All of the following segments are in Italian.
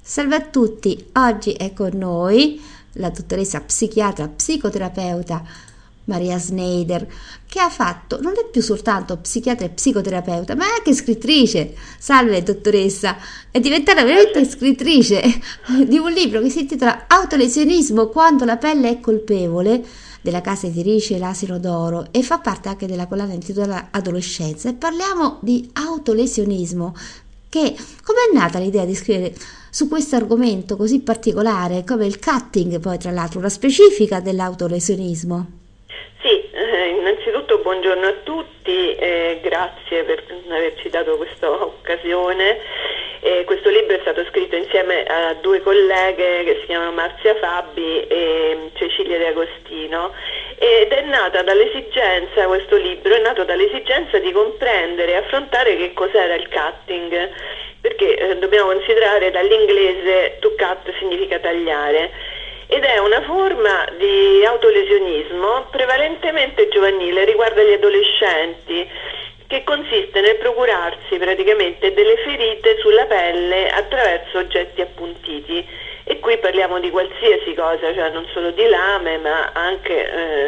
Salve a tutti, oggi è con noi la dottoressa psichiatra psicoterapeuta Maria Schneider, che ha fatto, non è più soltanto psichiatra e psicoterapeuta, ma è anche scrittrice. Salve dottoressa, è diventata veramente scrittrice di un libro che si intitola Autolesionismo quando la pelle è colpevole, della casa editrice L'Asino d'Oro, e fa parte anche della collana intitolata Adolescenza. E parliamo di autolesionismo, che com'è nata l'idea di scrivere su questo argomento così particolare come il cutting, poi tra l'altro una specifica dell'autolesionismo? Sì, innanzitutto buongiorno a tutti, grazie per averci dato questa occasione. Questo libro è stato scritto insieme a due colleghe che si chiamano Marzia Fabi e Cecilia De Agostino, ed è nata dall'esigenza, questo libro è nato dall'esigenza di comprendere e affrontare che cos'era il cutting, perché dobbiamo considerare, dall'inglese to cut significa tagliare, ed è una forma di autolesionismo prevalentemente giovanile, riguarda gli adolescenti, che consiste nel procurarsi praticamente delle ferite sulla pelle attraverso oggetti appuntiti. E qui parliamo di qualsiasi cosa, cioè non solo di lame, ma anche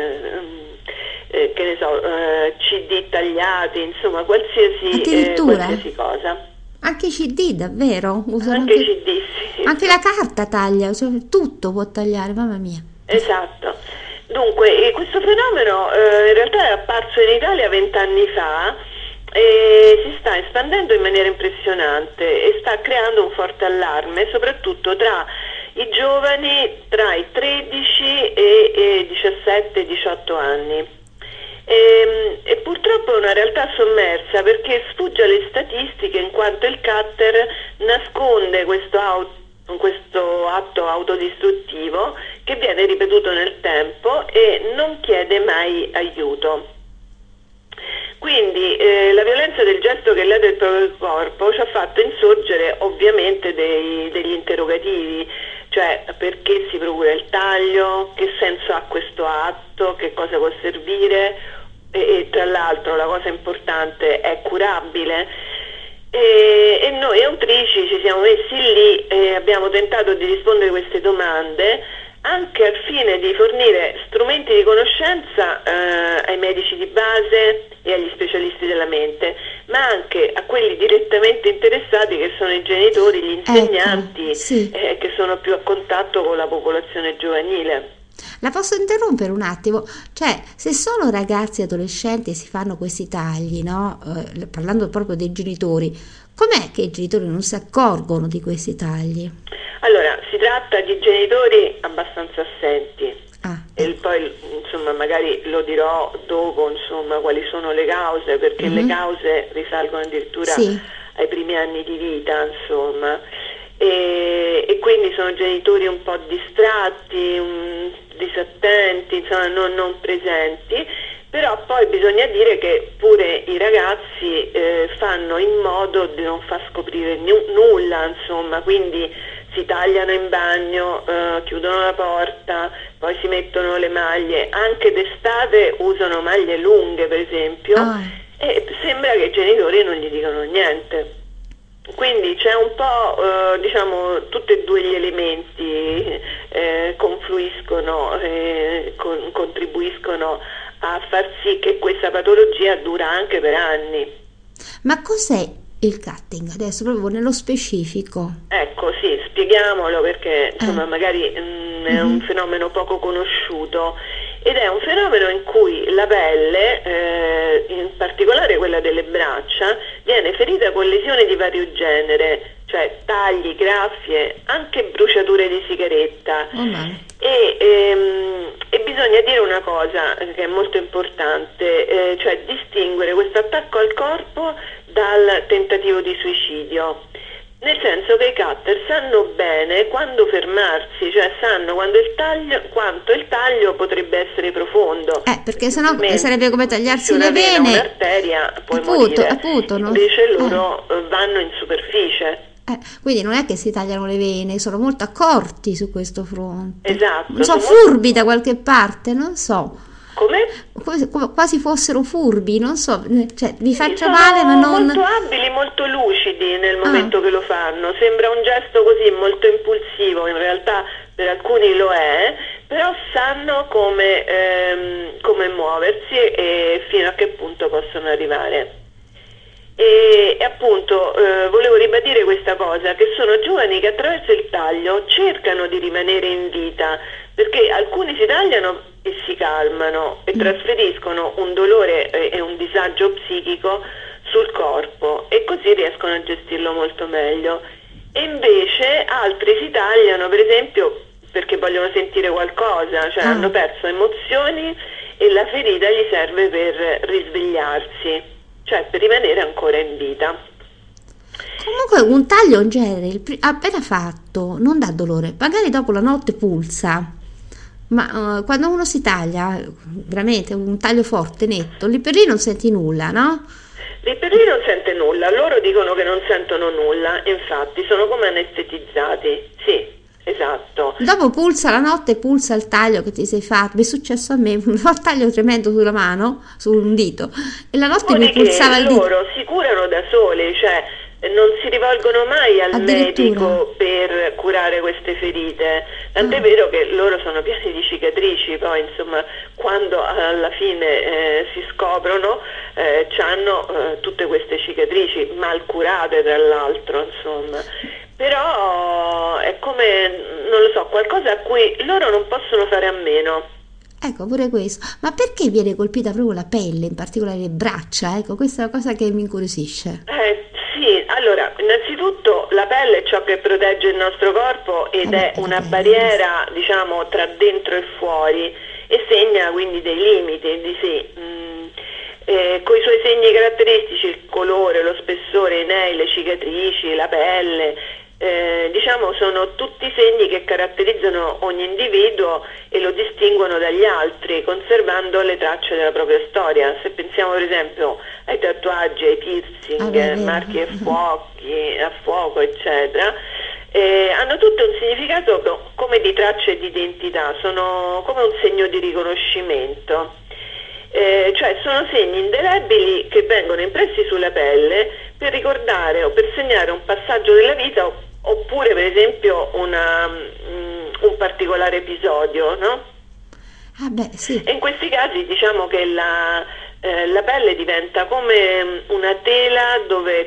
che ne so, CD tagliati, insomma qualsiasi cosa. Anche i CD, davvero? Usano anche i CD, sì. Anche la carta taglia, cioè tutto può tagliare, mamma mia. Esatto. Dunque, questo fenomeno in realtà è apparso in Italia 20 anni fa e si sta espandendo in maniera impressionante e sta creando un forte allarme, soprattutto tra i giovani tra i 13 e 17-18 anni. E purtroppo è una realtà sommersa, perché sfugge alle statistiche, in quanto il cutter nasconde questo atto autodistruttivo che viene ripetuto nel tempo e non chiede mai aiuto. Quindi la violenza del gesto che lede il proprio corpo ci ha fatto insorgere ovviamente degli interrogativi, cioè perché si procura il taglio, che senso ha questo atto, che cosa può servire, e tra l'altro la cosa importante, è curabile. E noi autrici ci siamo messi lì e abbiamo tentato di rispondere a queste domande, anche al fine di fornire strumenti di conoscenza ai medici di base e agli specialisti della mente, ma anche a quelli direttamente interessati, che sono i genitori, gli insegnanti, Ecco, sì. Che sono più a contatto con la popolazione giovanile. La posso interrompere un attimo? Cioè, se sono ragazzi e adolescenti e si fanno questi tagli, no? Parlando proprio dei genitori, com'è che i genitori non si accorgono di questi tagli? Allora, si tratta di genitori abbastanza assenti. E Ecco. poi insomma magari lo dirò dopo, insomma, quali sono le cause, perché le cause risalgono addirittura ai primi anni di vita, insomma, e quindi sono genitori un po' distratti, disattenti, insomma non presenti. Però poi bisogna dire che pure i ragazzi fanno in modo di non far scoprire nulla, insomma, quindi si tagliano in bagno, chiudono la porta, poi si mettono le maglie, anche d'estate usano maglie lunghe, per esempio, e sembra che i genitori non gli dicano niente. Quindi c'è un po', diciamo, tutti e due gli elementi confluiscono, contribuiscono a far sì che questa patologia dura anche per anni. Ma cos'è il cutting adesso, proprio nello specifico? Ecco, sì, spieghiamolo, perché insomma magari è un fenomeno poco conosciuto, ed è un fenomeno in cui la pelle, in particolare quella delle braccia, viene ferita con lesioni di vario genere, cioè tagli, graffie, anche bruciature di sigaretta. E bisogna dire una cosa che è molto importante, cioè distinguere questo attacco al corpo dal tentativo di suicidio, nel senso che i cutter sanno bene quando fermarsi, cioè sanno quanto il taglio potrebbe essere profondo, perché sennò sarebbe come tagliarsi le vene, un'arteria, puoi morire. Invece loro vanno in superficie. Quindi non è che si tagliano le vene, sono molto accorti su questo fronte. Esatto. Non so, furbi da qualche parte, non so. Come? Come quasi fossero furbi, non so, cioè vi Sì, faccia sono male ma non... molto abili, molto lucidi nel Ah, momento che lo fanno. Sembra un gesto così molto impulsivo, in realtà per alcuni lo è, però sanno come muoversi e fino a che punto possono arrivare. E appunto volevo ribadire questa cosa, che sono giovani che attraverso il taglio cercano di rimanere in vita, perché alcuni si tagliano e si calmano e trasferiscono un dolore e un disagio psichico sul corpo e così riescono a gestirlo molto meglio. E invece altri si tagliano, per esempio, perché vogliono sentire qualcosa, cioè ah. hanno perso emozioni e la ferita gli serve per risvegliarsi, cioè per rimanere ancora in vita. Comunque un taglio in genere, appena fatto, non dà dolore, magari dopo la notte pulsa, ma quando uno si taglia, veramente un taglio forte, netto, lì per lì non senti nulla, no? Lì per lì non sente nulla, loro dicono che non sentono nulla, infatti sono come anestetizzati, sì, esatto. Dopo pulsa la notte, pulsa il taglio che ti sei fatto. Mi è successo a me un taglio tremendo sulla mano, su un dito, e la notte mi pulsava Dopodiché il dito. loro si curano da soli, cioè non si rivolgono mai al Addirittura. medico per curare queste ferite, tant'è Ah, vero che loro sono pieni di cicatrici, poi insomma quando alla fine si scoprono hanno tutte queste cicatrici mal curate tra l'altro, insomma. Però è come, non lo so, qualcosa a cui loro non possono fare a meno. ecco pure questo. Ma perché viene colpita proprio la pelle, in particolare le braccia? Ecco, questa è una cosa che mi incuriosisce. Sì, allora, innanzitutto la pelle è ciò che protegge il nostro corpo ed Vabbè, è è la una pelle. barriera, diciamo, tra dentro e fuori e segna quindi dei limiti di sé. Con i suoi segni caratteristici, il colore, lo spessore, i nei, le cicatrici, la pelle, diciamo sono tutti segni che caratterizzano ogni individuo e lo distinguono dagli altri, conservando le tracce della propria storia. Se pensiamo per esempio ai tatuaggi, ai piercing, Vabbè, è vero. marchi a fuoco, eccetera, hanno tutto un significato come di tracce di identità, sono come un segno di riconoscimento. Cioè sono segni indelebili che vengono impressi sulla pelle per ricordare o per segnare un passaggio della vita oppure per esempio un particolare episodio, no? Ah, beh, sì. E in questi casi diciamo che la pelle diventa come una tela dove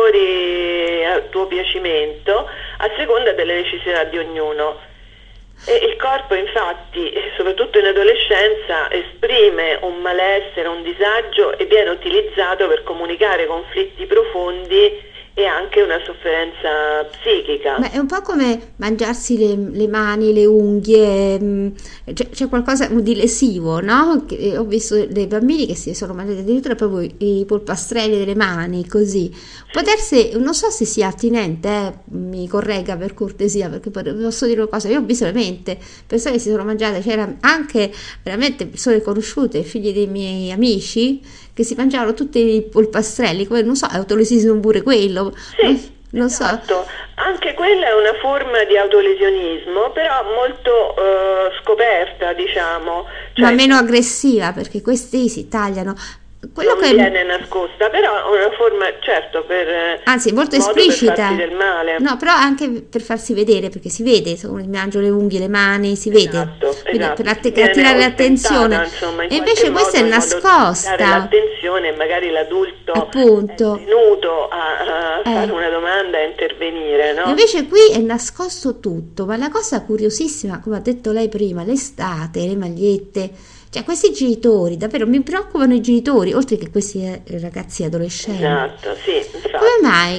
colori a tuo piacimento a seconda delle necessità di ognuno. E il corpo infatti, soprattutto in adolescenza, esprime un malessere, un disagio e viene utilizzato per comunicare conflitti profondi e anche una sofferenza psichica. Ma è un po' come mangiarsi le mani, le unghie, c'è qualcosa di lesivo, no? Ho visto dei bambini che si sono mangiati addirittura proprio i polpastrelli delle mani, così. Potersi, non so se sia attinente, mi corregga per cortesia, perché posso dire una cosa, io ho visto veramente persone che si sono mangiate, c'erano anche veramente persone conosciute, figli dei miei amici, che si mangiavano tutti i polpastrelli, come non so, autolesismo pure quello, Sì, non so. esatto. Anche quella è una forma di autolesionismo, però molto scoperta, diciamo, Ma cioè meno aggressiva perché questi si tagliano. Quello non che, viene nascosta, però è una forma, certo, per anzi, molto modo per esplicita. farsi del male. No, però anche per farsi vedere, perché si vede, se uno mangio le unghie, le mani, si vede. Esatto, Quindi esatto. per Viene attirare ostentata, l'attenzione. insomma, in E qualche invece questa è modo in modo da dare nascosta, l'attenzione e magari l'adulto è appunto. tenuto a fare Eh. una domanda e a intervenire, no? Invece qui è nascosto tutto, ma la cosa curiosissima, come ha detto lei prima, l'estate, le magliette, cioè questi genitori, davvero mi preoccupano i genitori, oltre che questi ragazzi adolescenti. Esatto, sì, infatti. Come mai?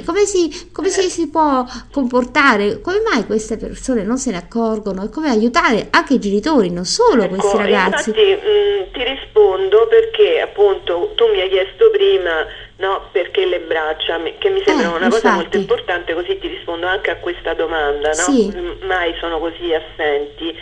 Si può comportare? Come mai queste persone non se ne accorgono? E come aiutare anche i genitori, non solo questi Ecco, ragazzi? infatti ti rispondo perché appunto tu mi hai chiesto prima, no, perché le braccia, che mi sembra una cosa molto infatti, importante, così ti rispondo anche a questa domanda, no? sì, Mai sono così assenti.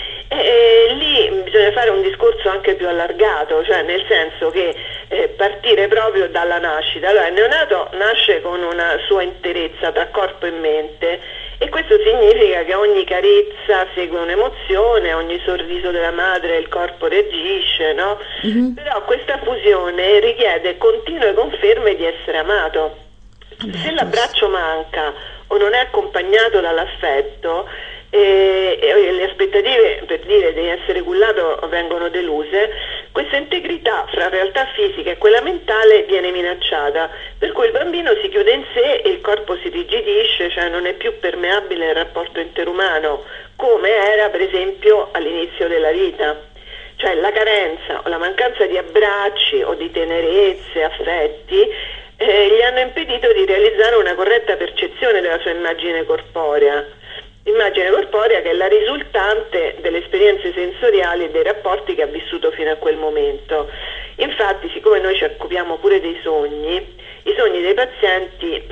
E lì bisogna fare un discorso anche più allargato, cioè nel senso che partire proprio dalla nascita. Allora, il neonato nasce con una sua interezza tra corpo e mente e questo significa che ogni carezza segue un'emozione, ogni sorriso della madre il corpo reagisce, no? Però questa fusione richiede continue conferme di essere amato. Se l'abbraccio manca o non è accompagnato dall'affetto, le aspettative, per dire, di essere cullato vengono deluse, questa integrità fra realtà fisica e quella mentale viene minacciata, per cui il bambino si chiude in sé e il corpo si rigidisce, cioè non è più permeabile il rapporto interumano, come era per esempio all'inizio della vita. Cioè la carenza o la mancanza di abbracci o di tenerezze, affetti, gli hanno impedito di realizzare una corretta percezione della sua immagine corporea che è la risultante delle esperienze sensoriali e dei rapporti che ha vissuto fino a quel momento. Infatti, siccome noi ci occupiamo pure dei sogni, i sogni dei pazienti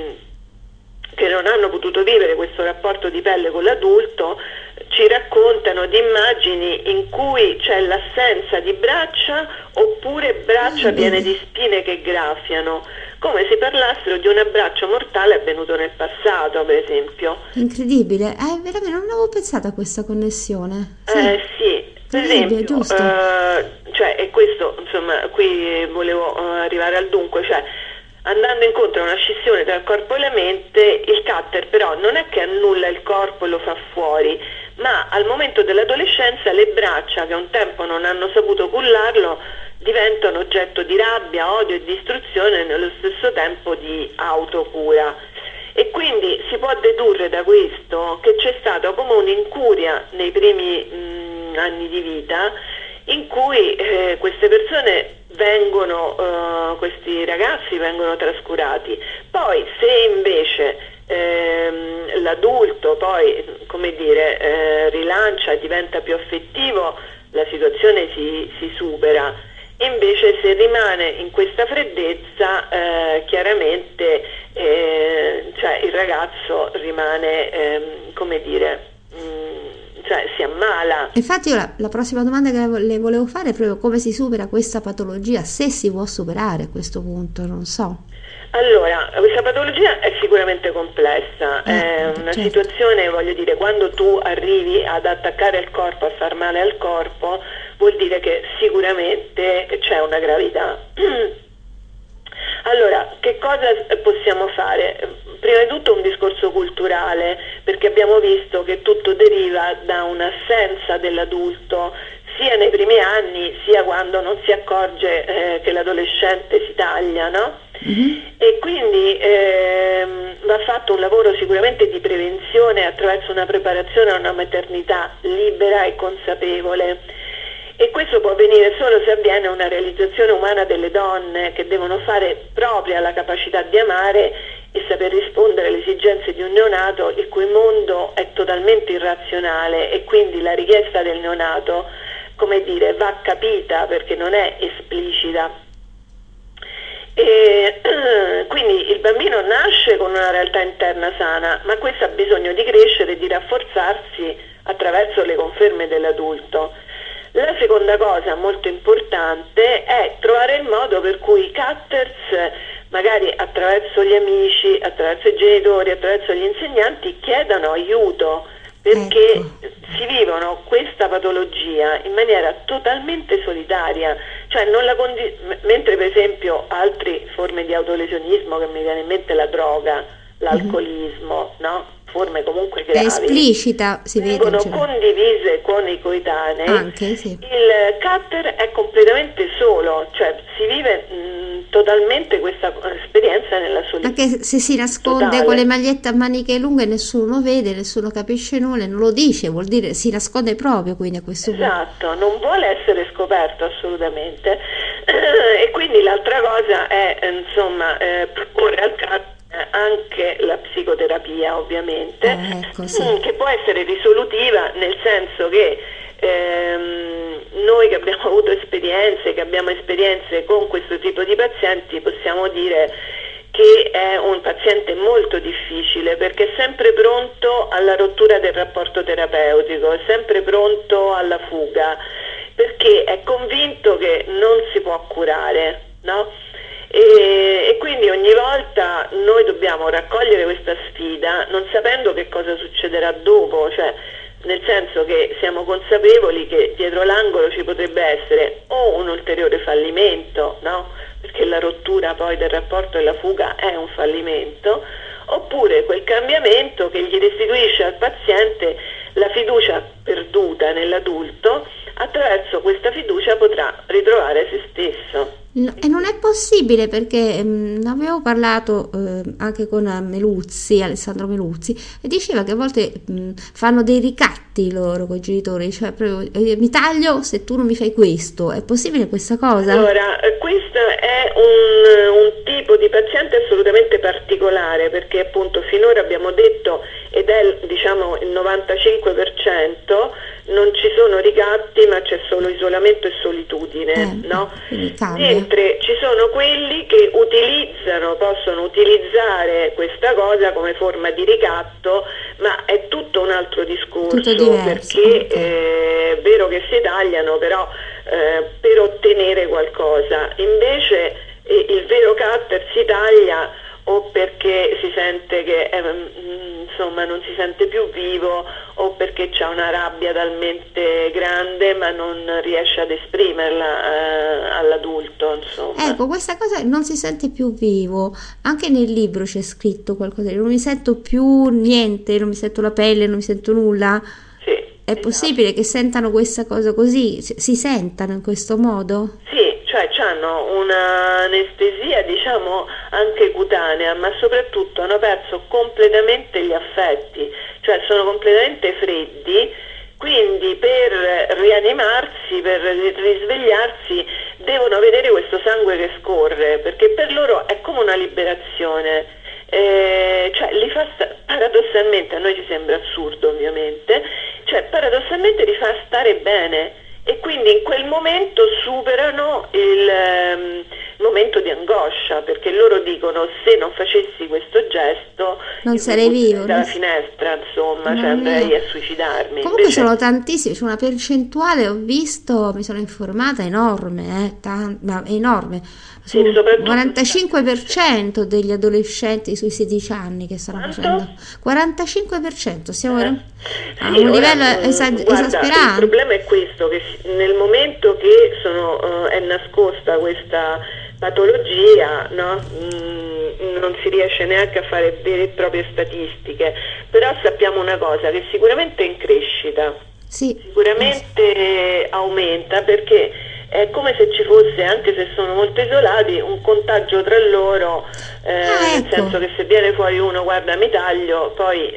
che non hanno potuto vivere questo rapporto di pelle con l'adulto ci raccontano di immagini in cui c'è l'assenza di braccia oppure braccia piene di spine che graffiano, come se parlassero di un abbraccio mortale avvenuto nel passato, per esempio. Incredibile, veramente non avevo pensato a questa connessione. Sì, per esempio, giusto. Cioè, e questo, insomma, qui volevo arrivare al dunque, cioè, andando incontro a una scissione tra il corpo e la mente, il cutter però non è che annulla il corpo e lo fa fuori, ma al momento dell'adolescenza le braccia, che un tempo non hanno saputo cullarlo, diventano oggetto di rabbia, odio e distruzione, nello stesso tempo di autocura. E quindi si può dedurre da questo che c'è stata come un'incuria nei primi anni di vita, in cui queste persone questi ragazzi vengono trascurati. Poi se invece l'adulto poi, come dire, rilancia e diventa più affettivo, la situazione si supera. Invece se rimane in questa freddezza, chiaramente cioè il ragazzo rimane, come dire, cioè si ammala. Infatti io la prossima domanda che le volevo fare è proprio come si supera questa patologia, se si può superare a questo punto, non so. Allora, questa patologia è sicuramente complessa, è una situazione, voglio dire, quando tu arrivi ad attaccare il corpo, a far male al corpo, vuol dire che sicuramente c'è una gravità. Allora, che cosa possiamo fare? Prima di tutto un discorso culturale, perché abbiamo visto che tutto deriva da un'assenza dell'adulto, sia nei primi anni, sia quando non si accorge che l'adolescente si taglia, no? E quindi va fatto un lavoro sicuramente di prevenzione attraverso una preparazione a una maternità libera e consapevole. E questo può avvenire solo se avviene una realizzazione umana delle donne, che devono fare propria la capacità di amare e saper rispondere alle esigenze di un neonato il cui mondo è totalmente irrazionale, e quindi la richiesta del neonato, come dire, va capita perché non è esplicita. E quindi il bambino nasce con una realtà interna sana, ma questo ha bisogno di crescere e di rafforzarsi attraverso le conferme dell'adulto. La seconda cosa molto importante è trovare il modo per cui i cutters, magari attraverso gli amici, attraverso i genitori, attraverso gli insegnanti, chiedano aiuto, perché si vivono questa patologia in maniera totalmente solitaria, cioè non la mentre per esempio altre forme di autolesionismo, che mi viene in mente la droga, l'alcolismo, no? Forme comunque gravi, è esplicita, si vede, vengono condivise con i coetanei. Anche, sì. Il cutter è completamente solo, cioè si vive totalmente questa esperienza nella solitudine. Anche se si nasconde totale, con le magliette a maniche lunghe, nessuno vede, nessuno capisce nulla, non lo dice, vuol dire si nasconde proprio, quindi a questo punto. Esatto, non vuole essere scoperto assolutamente. E quindi l'altra cosa è, insomma, proporre al cutter anche la psicoterapia, ovviamente, che può essere risolutiva, nel senso che noi che abbiamo avuto esperienze, con questo tipo di pazienti, possiamo dire che è un paziente molto difficile, perché è sempre pronto alla rottura del rapporto terapeutico, è sempre pronto alla fuga, perché è convinto che non si può curare, no? e quindi ogni volta noi dobbiamo raccogliere questa sfida non sapendo che cosa succederà dopo, cioè nel senso che siamo consapevoli che dietro l'angolo ci potrebbe essere o un ulteriore fallimento, no? Perché la rottura poi del rapporto e la fuga è un fallimento, oppure quel cambiamento che gli restituisce al paziente la fiducia perduta nell'adulto. Attraverso questa fiducia potrà ritrovare se stesso. E non è possibile perché avevo parlato anche con Meluzzi, Alessandro Meluzzi, e diceva che a volte fanno dei ricatti loro con i genitori, cioè proprio mi taglio se tu non mi fai questo. È possibile questa cosa? Allora, questo è un tipo di paziente assolutamente particolare, perché appunto finora abbiamo detto, ed è diciamo il 95%, non ci sono ricatti ma c'è solo isolamento e solitudine, no? Mentre ci sono quelli che possono utilizzare questa cosa come forma di ricatto, ma è tutto un altro discorso, perché è vero che si tagliano, però per ottenere qualcosa. Invece il vero cutter si taglia o perché si sente che insomma non si sente più vivo, o perché c'ha una rabbia talmente grande ma non riesce ad esprimerla all'adulto, insomma. Ecco, questa cosa non si sente più vivo, anche nel libro c'è scritto qualcosa, non mi sento più niente, non mi sento la pelle, non mi sento nulla. Sì, è possibile che sentano questa cosa così, si sentano in questo modo? Sì, cioè hanno un'anestesia diciamo anche cutanea, ma soprattutto hanno perso completamente gli affetti, cioè sono completamente freddi, quindi per rianimarsi, per risvegliarsi devono vedere questo sangue che scorre, perché per loro è come una liberazione. Cioè li fa paradossalmente, a noi ci sembra assurdo ovviamente, cioè paradossalmente li fa stare bene, e quindi in quel momento superano il momento di angoscia, perché loro dicono: se non facessi questo gesto non sarei vivo dalla finestra, insomma, cioè andrei a suicidarmi. Comunque invece sono tantissimi, c'è una percentuale, ho visto, mi sono informata, enorme, ma enorme, sul 45% degli adolescenti sui 16 anni che stanno facendo 45%, siamo a un livello esasperante. Il problema è questo, che nel momento che è nascosta questa patologia, no? Non si riesce neanche a fare vere e proprie statistiche, però sappiamo una cosa, che sicuramente è in crescita, sicuramente aumenta, perché è come se ci fosse, anche se sono molto isolati, un contagio tra loro, nel senso che se viene fuori uno: guarda mi taglio, poi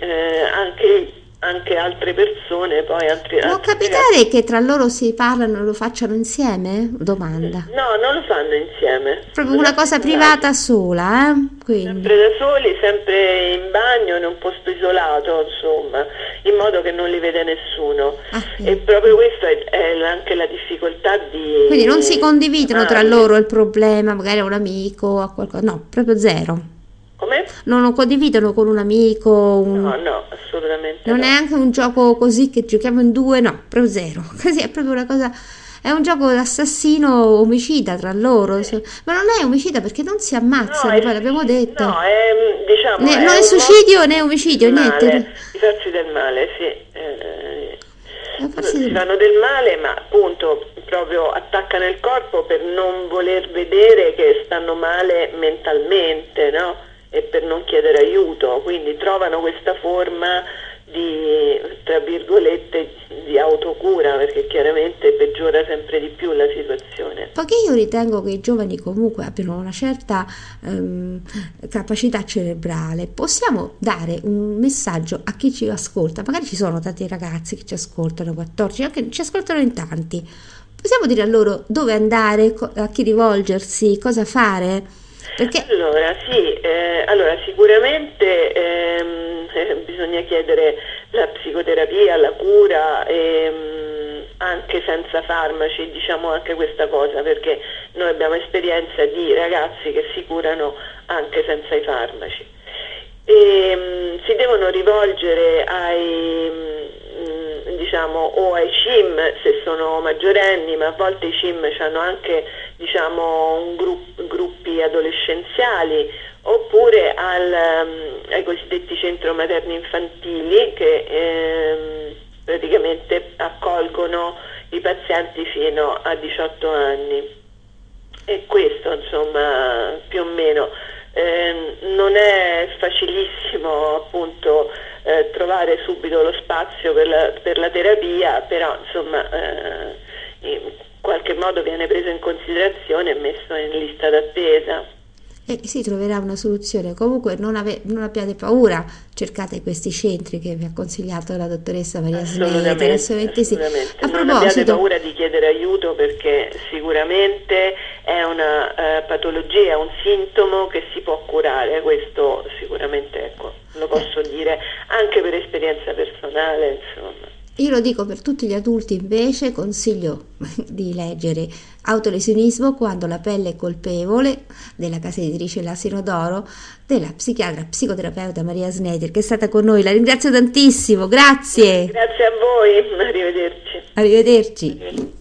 anche altre persone, poi può capitare che tra loro si parlano e lo facciano insieme? Domanda. No, non lo fanno insieme. Proprio una cosa privata sola, Quindi. Sempre da soli, sempre in bagno, in un posto isolato, insomma, in modo che non li vede nessuno. E proprio questa è anche la difficoltà di... Quindi non si condividono tra loro il problema, magari a un amico, a qualcosa, no, proprio zero. Come? Non lo condividono con un amico? No, assolutamente non è anche un gioco così che giochiamo in due? No, proprio zero. Così è proprio una cosa... È un gioco d'assassino omicida tra loro, ma non è omicida perché non si ammazzano, poi l'abbiamo detto. No, è diciamo... non è suicidio né omicidio, niente. I farsi del male, sì. Si fanno del male, ma appunto proprio attaccano il corpo per non voler vedere che stanno male mentalmente, no? E per non chiedere aiuto, quindi trovano questa forma di, tra virgolette, di autocura, perché chiaramente peggiora sempre di più la situazione. Poiché io ritengo che i giovani comunque abbiano una certa capacità cerebrale, possiamo dare un messaggio a chi ci ascolta. Magari ci sono tanti ragazzi che ci ascoltano, 14, anche ci ascoltano in tanti. Possiamo dire a loro dove andare, a chi rivolgersi, cosa fare? Perché... Allora sicuramente bisogna chiedere la psicoterapia, la cura, anche senza farmaci, diciamo anche questa cosa, perché noi abbiamo esperienza di ragazzi che si curano anche senza i farmaci. Si devono rivolgere o ai CIM se sono maggiorenni, ma a volte i CIM hanno anche un gruppi adolescenziali, oppure ai cosiddetti centro materni infantili che praticamente accolgono i pazienti fino a 18 anni. E questo, insomma, più o meno. Non è facilissimo appunto trovare subito lo spazio per la terapia, però insomma in qualche modo viene preso in considerazione e messo in lista d'attesa. E si troverà una soluzione. Comunque non abbiate paura, cercate questi centri che vi ha consigliato la dottoressa Maria Sneider. Assolutamente sì. A Non abbiate paura di chiedere aiuto, perché sicuramente è una patologia, un sintomo che si può curare, questo sicuramente, ecco, lo posso dire anche per esperienza personale, insomma. Io lo dico per tutti gli adulti, invece consiglio di leggere Autolesionismo quando la pelle è colpevole, della casa editrice L'Asino d'Oro, della psichiatra psicoterapeuta Maria Sneider, che è stata con noi. La ringrazio tantissimo, grazie. Grazie a voi, arrivederci. Arrivederci.